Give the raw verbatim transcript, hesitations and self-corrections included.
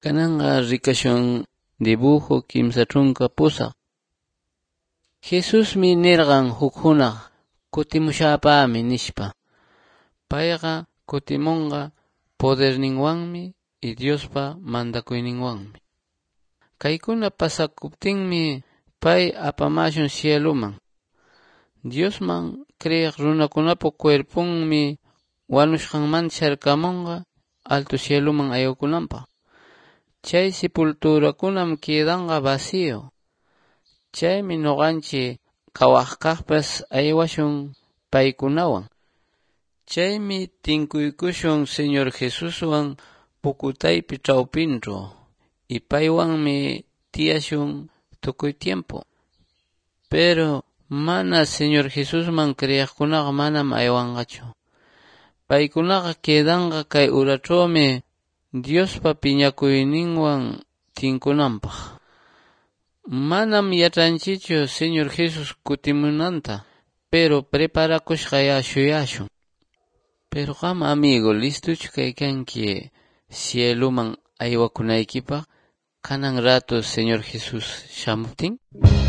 Kananga rikashun dibujo kimsa chunka pusaq. Jesusmi nirqan huk hunaq kutimushapami nishpa. Payqa kutimunqa poderninwanmi y Diospa mandakuyninwanmi. Kaykuna pasakuptinmi pay apamashun cieluman. Diosman kriyiq runakunapa cuerpunmi wanushqanmanta sharkamunqa alto cieluman aywakunanpaq. Chay sepulturakunam kidanqa vacío. Chaymi nuqanchik kawaqkaqpas aywashun paykunawan. Chaymi tinkuykushun Señor Jesuswan pukutaypi chawpinchu y paywanmi tiyashun tukuy tiempo. Pero mana Señor Jesusman kriyiqkunaqa manam aywanqachu. Paykunaqa kidanqa kay urachawmi Diospa piñakuyninwan tinkunanpaq. Manam yachanchichu Señor Jesus kutimunanta, pero preparakushqaya shuyashun. Pero qam amigo, listuchu kaykanki cieluman aywakunaykipaq kanan rato Señor Jesus shamuptin?